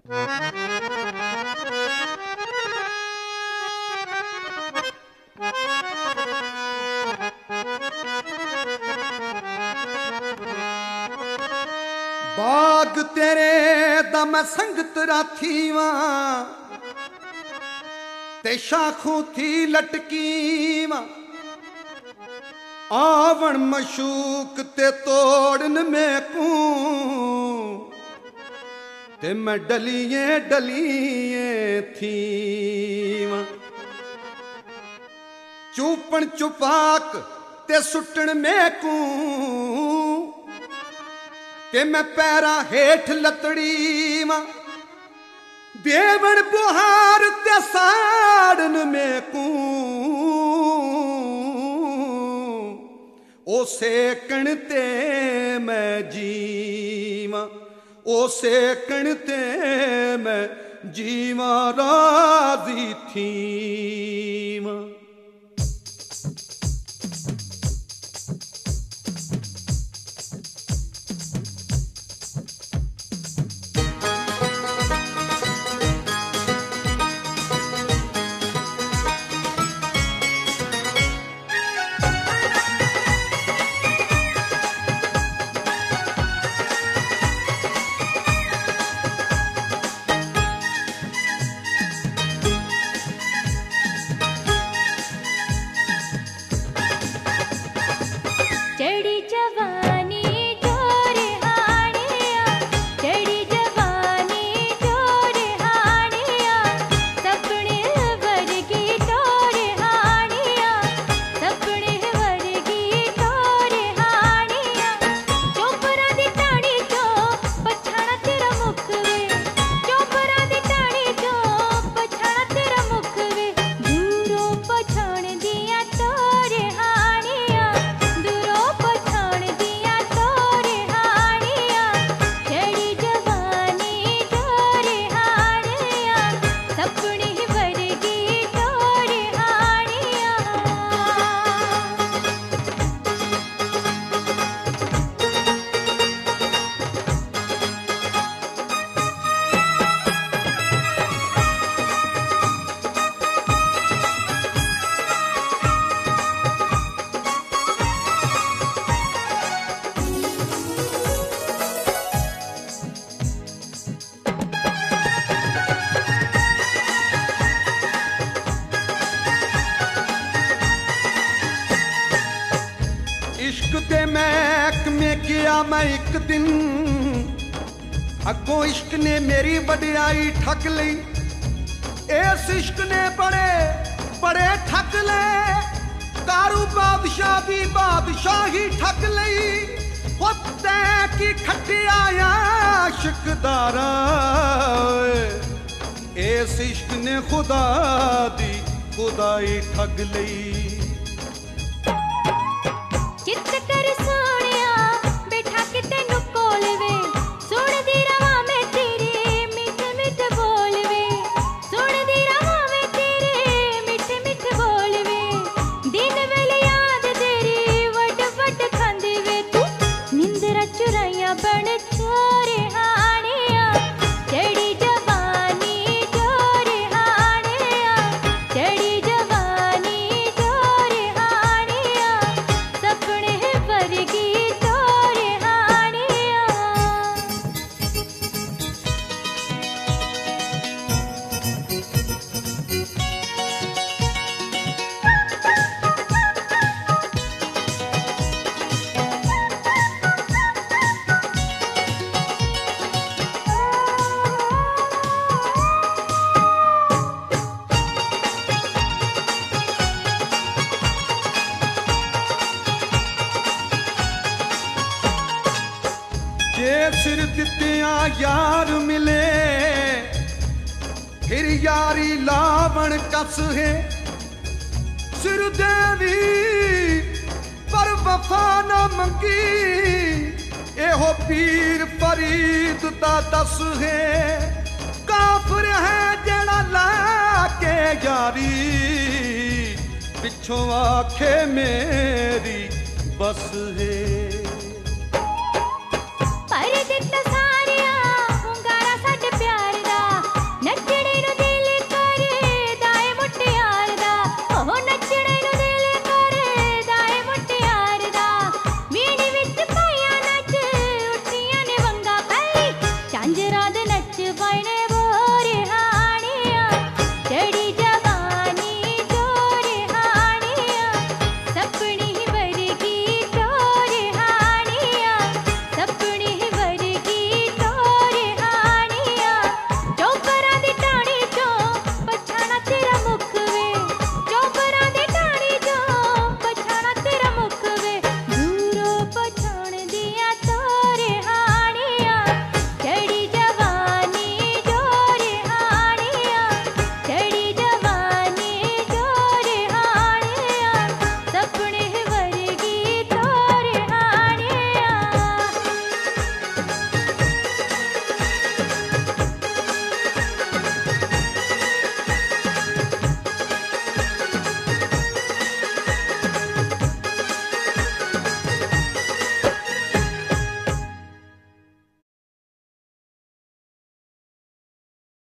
बाग तेरे दा मैं संगत राथी वां ते शाखों थी लटकी वां आवण मशूक ते तोड़न में कू ते मैं डलिए डलिए थी वां चूपन चुपाक ते सुटन में कू ते मैं पैरा हेठ लतड़ी वां देवण बुहार ते साड़न में कू ओ सेकण ते मैं जीवां ओ सेकण ते मैं जीवां राजी थी वां। इश्क दे महकमे गया मैं एक दिन अगों इश्क ने मेरी वडियाई ठग लई इस इश्क ने बड़े बड़े ठग ले दारू बादशाह दी बादशाही ठग लई होते की खटिया आशिकदारा इस इश्क ने खुदा दी खुदाई ठग लई। चित कर सोनिया बैठा के तेनू कोल वे सुन दी रहा मैं तेरे मीठे मीठे बोल वे सुन दी रहा मैं तेरे मीठे मीठे बोल वे दिन वेले याद तेरी वट वट खांदी वे तू निंदरा चुराइया बन छोरे हानिया चढ़ी जवानी छोरे हानिया चढ़ी जवानी छोरे हानिया सपने वर्गी छोरे हानिया। जे सिर दित्तिया यार मिले फिर यारी लावण कस है सिर देवी पर वफा न मंगी एहो पीर फरीद दा दस है काफिर है जड़ा ला के यारी पिछों आखे मेरी बस है। पर दित्ता सारिया हुंगारा साडे प्यार दा नच बने